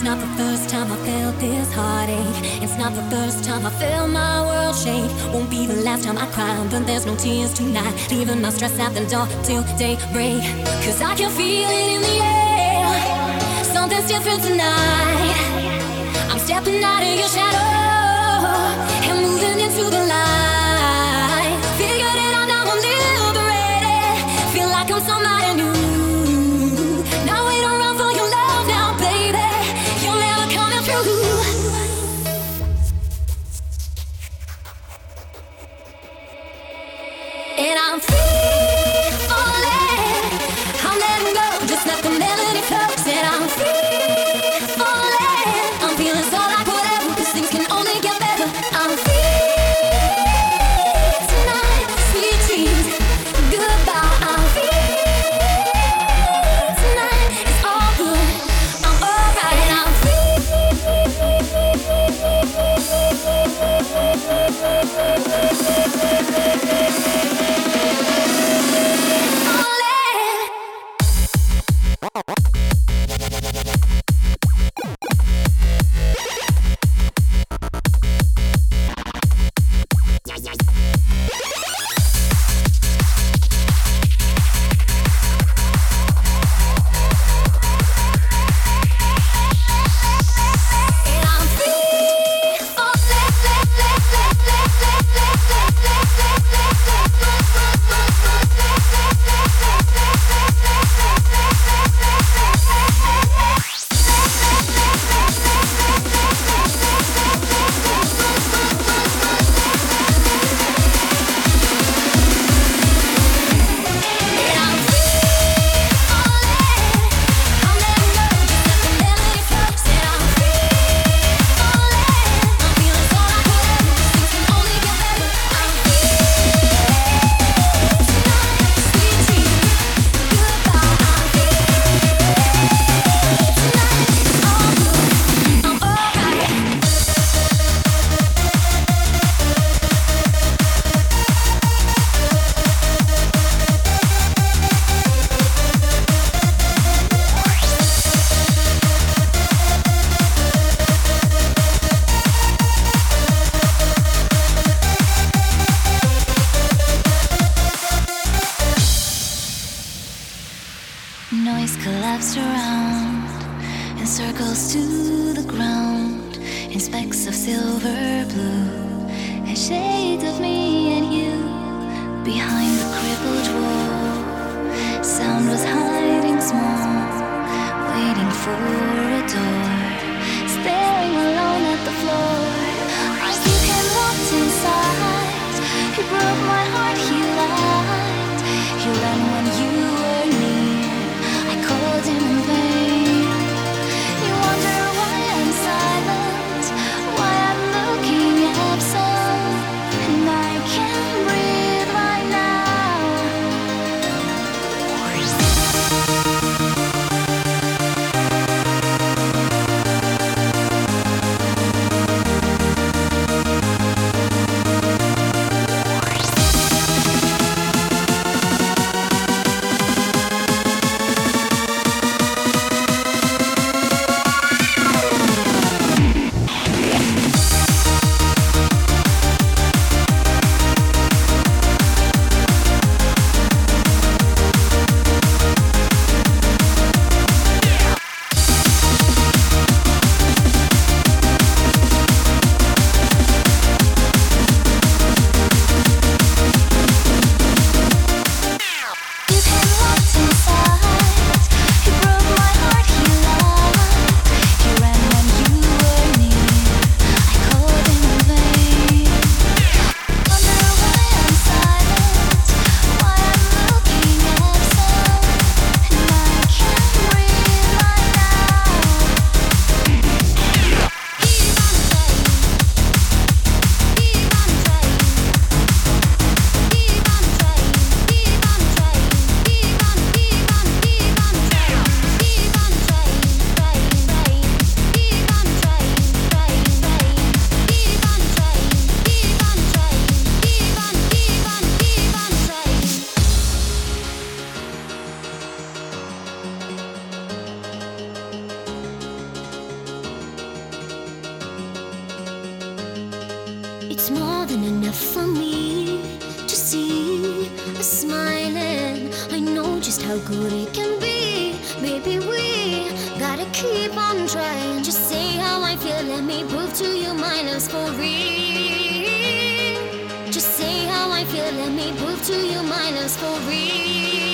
not the first time I felt this heartache. It's not the first time I felt my world shake. Won't be the last time I cry, but there's no tears tonight. Leaving my stress at the door till daybreak. Cause I can feel it in the air. Something's different tonight. I'm stepping out of your shadow and moving into the light. Figured it out, now I'm liberated. Feel like I'm somebody new. Now we don't run for your love now, baby. You're never coming through. And I'm free falling. I'm letting go, just let the melody flow. Said I'm free falling. I'm feeling so like whatever, 'cause things can only get better. I'm free tonight, sweet dreams, goodbye. I'm free tonight, it's all good. I'm alright, I'm free Noise collapsed around in circles to the ground, in specks of silver blue, and shades of me and you behind the crippled wall. Sound was hiding small, waiting for a door, staring alone at the floor. Like you can walk inside. He broke my heart, he lied. He ran when you were near. I called him in vain. You wonder why I'm silent, why I'm looking absent, and I can't breathe right now. how good it can be. Maybe we gotta keep on trying. Just say how I feel, let me prove to you my love's for real. Just say how I feel, let me prove to you my love's for real.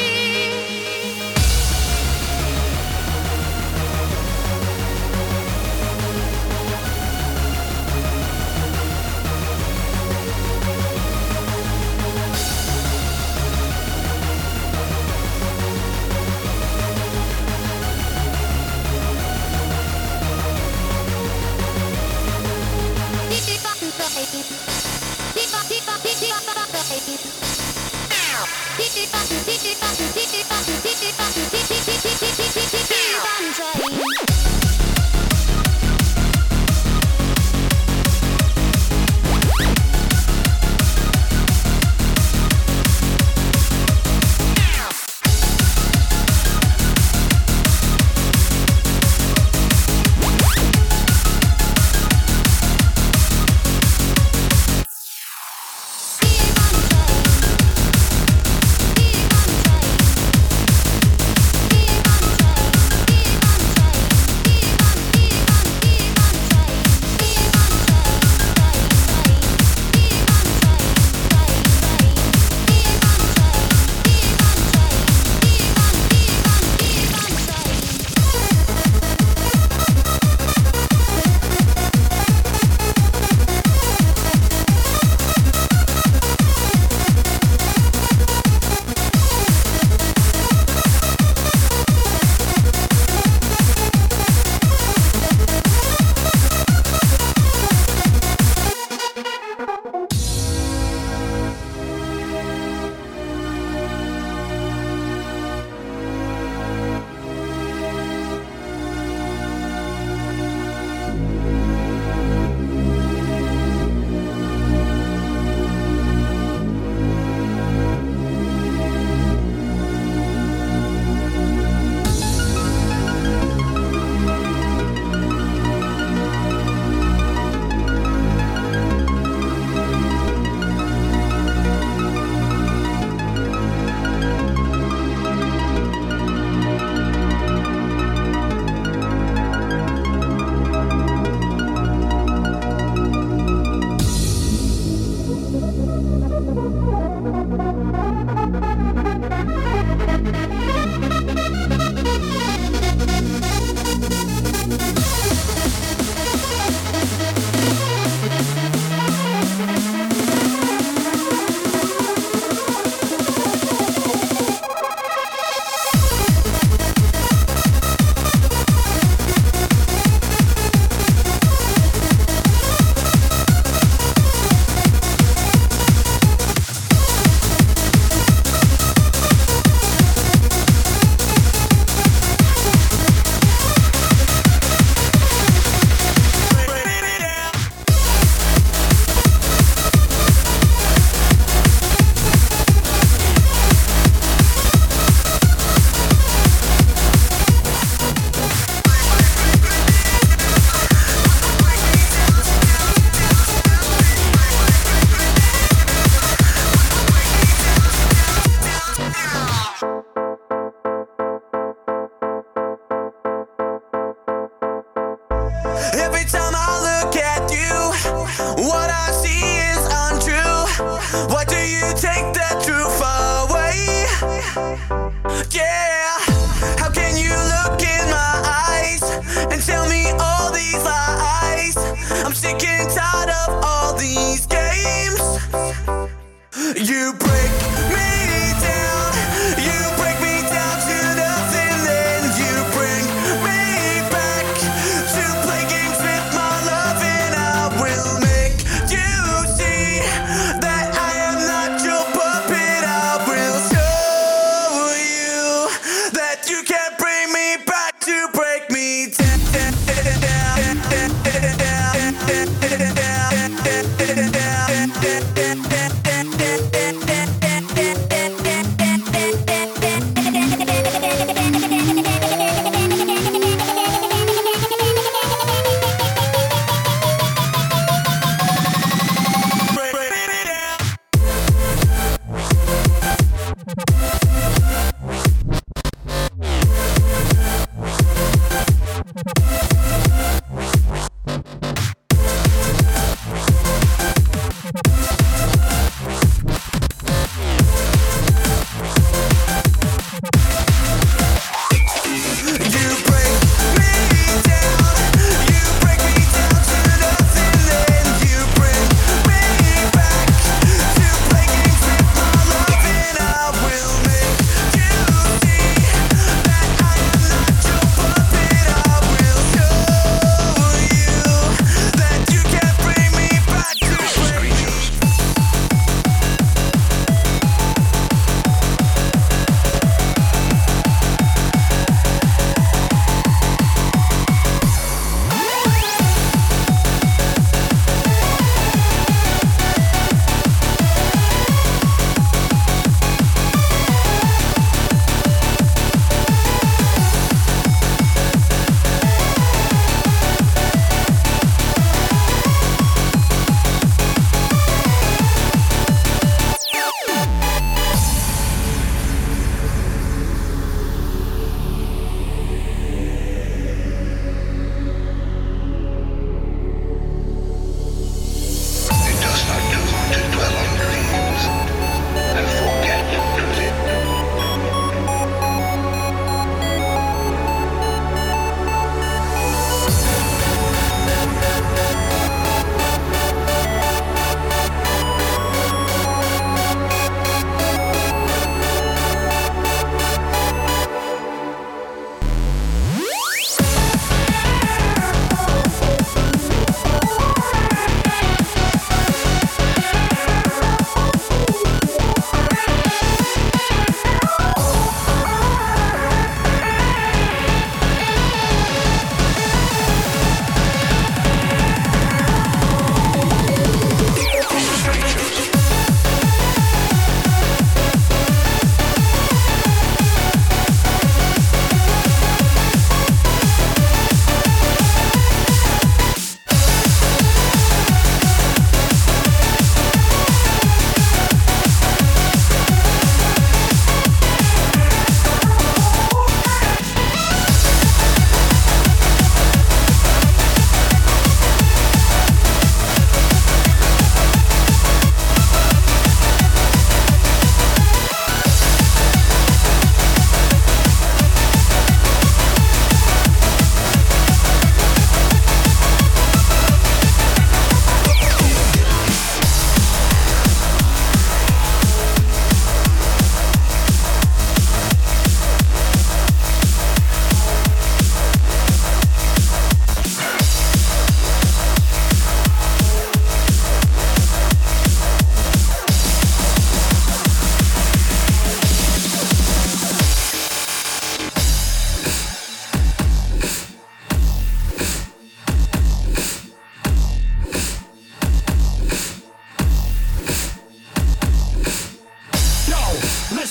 Every time I look at you, what I see is untrue. Why do you take the truth away? Yeah, how can you look in my eyes and tell me all these lies? I'm sick and tired of all these games. You break me down, you break me down to nothing, then you bring me back to play games with my love, and I will make you see that I am not your puppet. I will show you that you can't bring me back to break me down.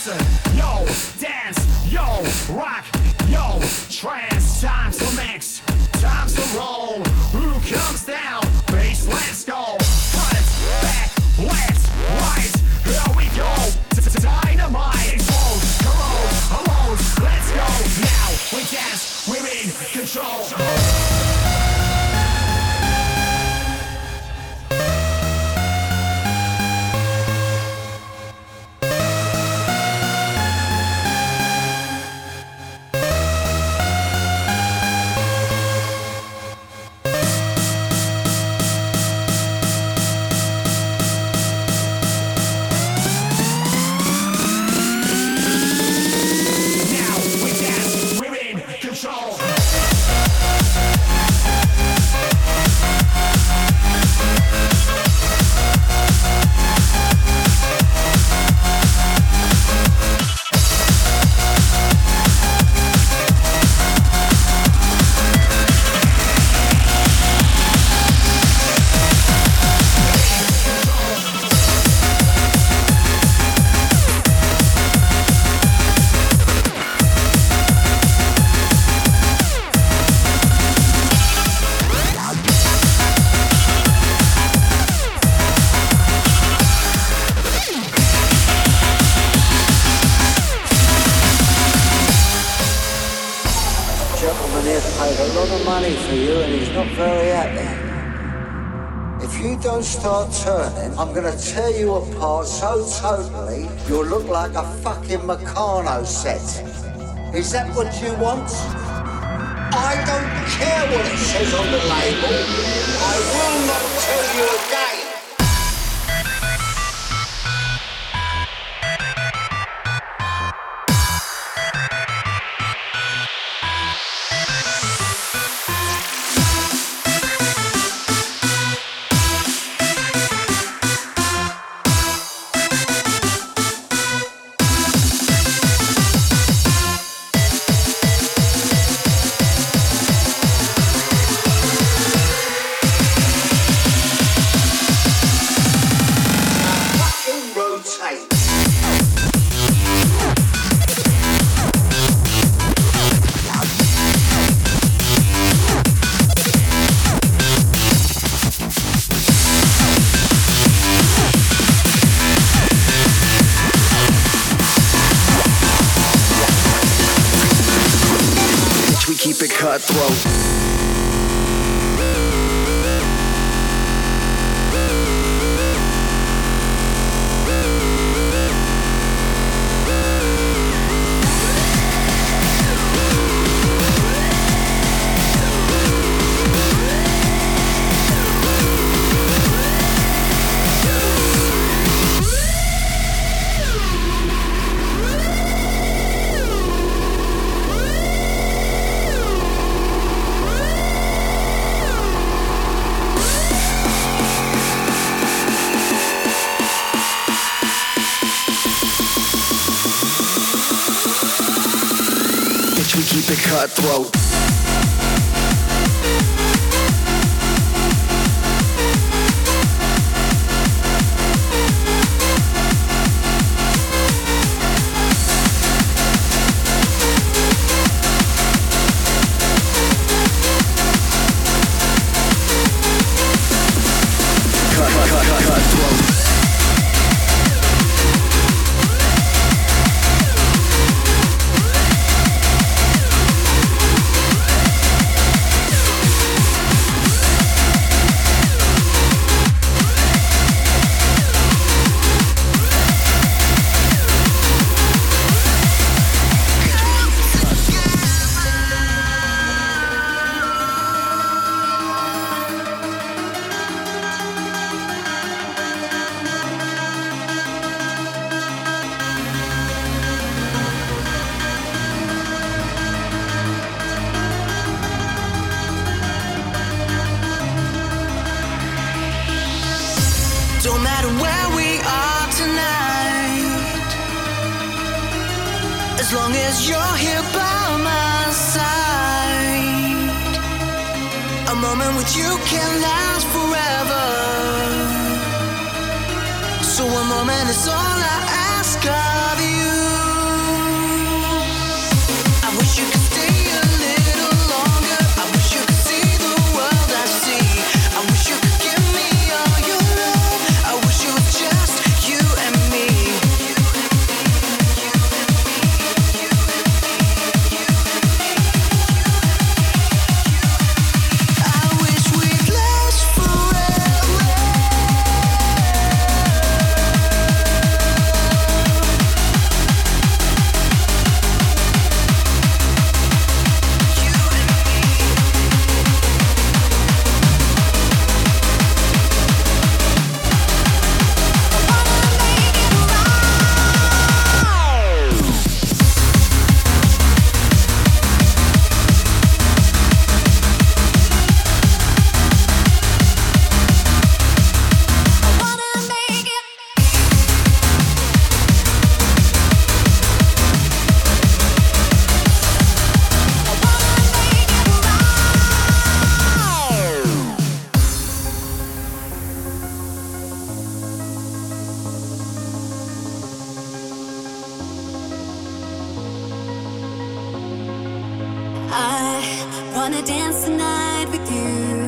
listen, yo, dance, yo, rock, yo, trance. Time to mix, time to roll. Who comes down? Bass, let's go. Front, back, left, right. Here we go. Dynamite explode. Come on, let's go. Now we dance, we're in control. Start turning, I'm gonna tear you apart so totally you'll look like a fucking Meccano set. Is that what you want? I don't care what it says on the label. I will not tell you again. Keep it cutthroat. We keep it cutthroat. Don't matter where we are tonight, as long as you're here by my side. A moment with you can last forever, so one moment is all I ask of you. I wanna dance tonight with you.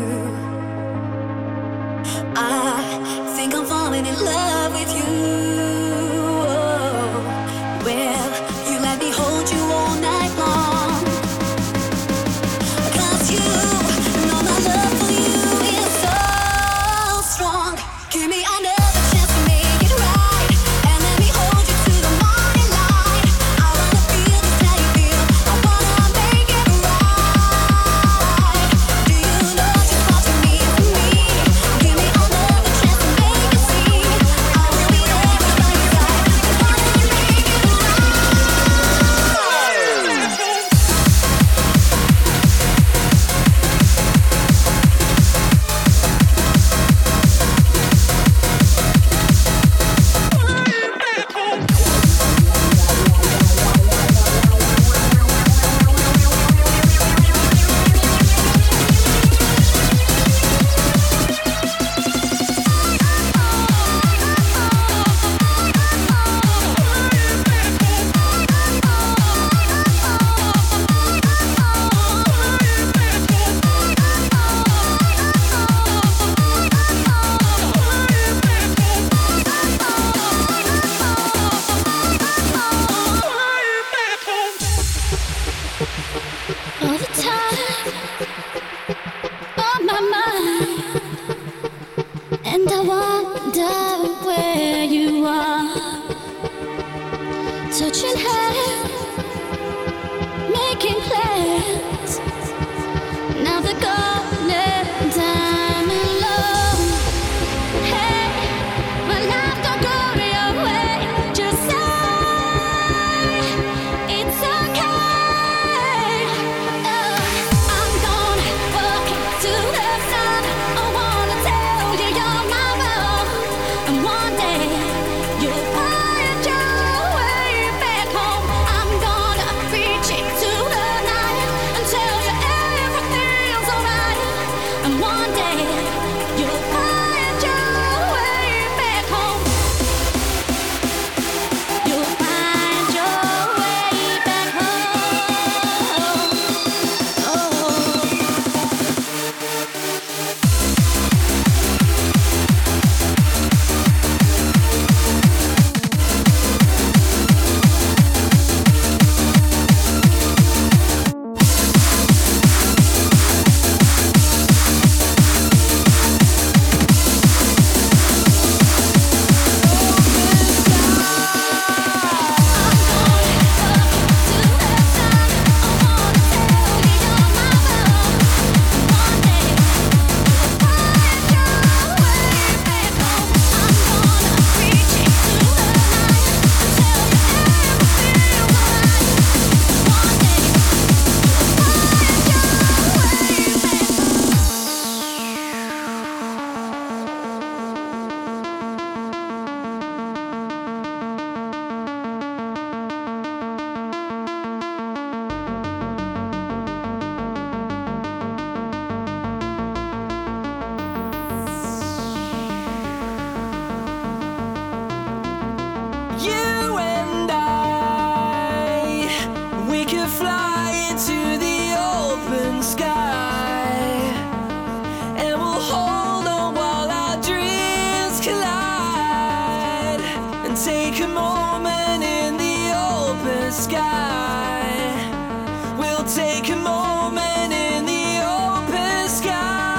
I think I'm falling in love with you. Well, you let me hold you all night long. 'Cause you know my love for you is so strong. Give me another chance to make it right, and let me hold you to the morning light. I wanna feel just how you feel. I wanna make it right. Do you know just what you mean to me? Give me another chance to make it see. I will be there by your side. I wanna make it all the time on my mind, and I wonder where you are. Touching hands, making plans. Now they're gone and I'm alone. Hey, my life don't go your way. Just say it's okay. I'm gonna walk to the sun. I wanna tell you you're my love. And one day you'll find your way back home. I'm gonna reach into the night and tell you everything's alright. And one day you'll find your way back home. You'll find your way back home. You and I, we could fly into the open sky, and we'll hold on while our dreams collide, and take a moment in the open sky. We'll take a moment in the open sky.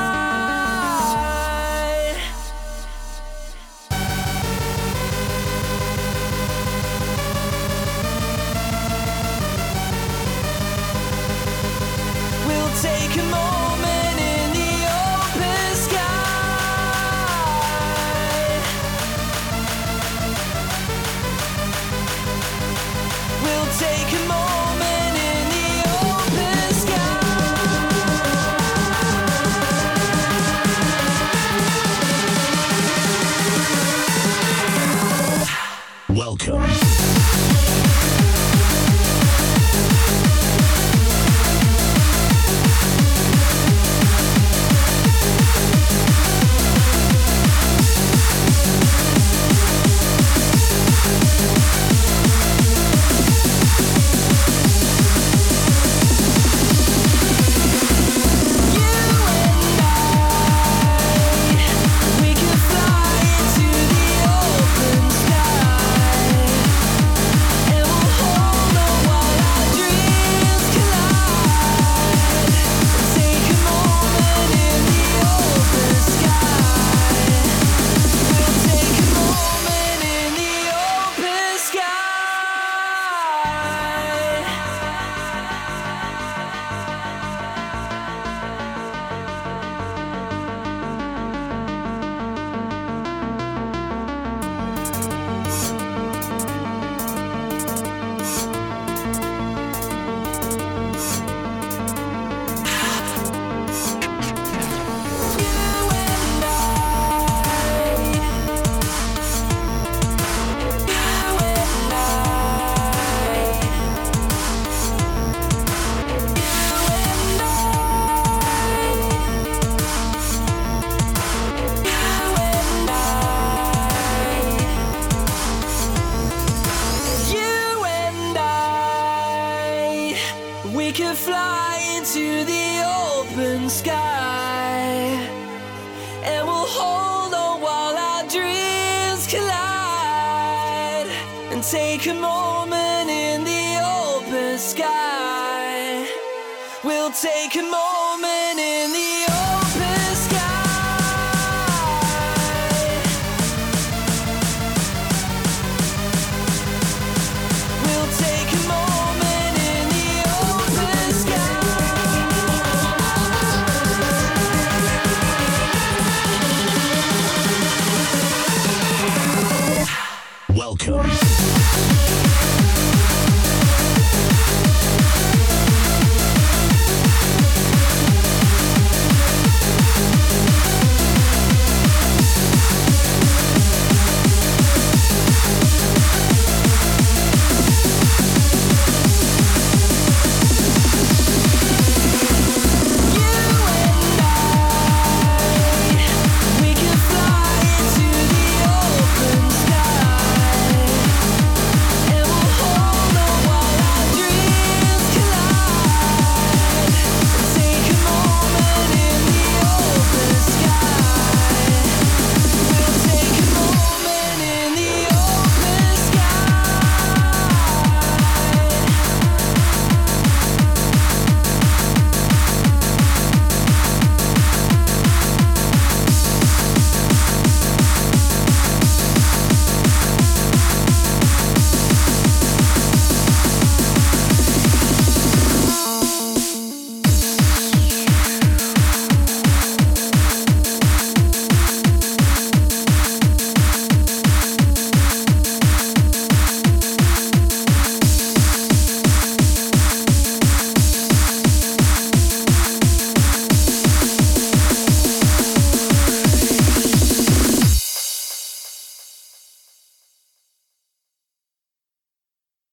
We'll take a moment in the open sky. We'll take a moment in the open sky. Welcome. could fly into the open sky, and we'll hold on while our dreams collide, and take a moment in the open sky. We'll take a moment in the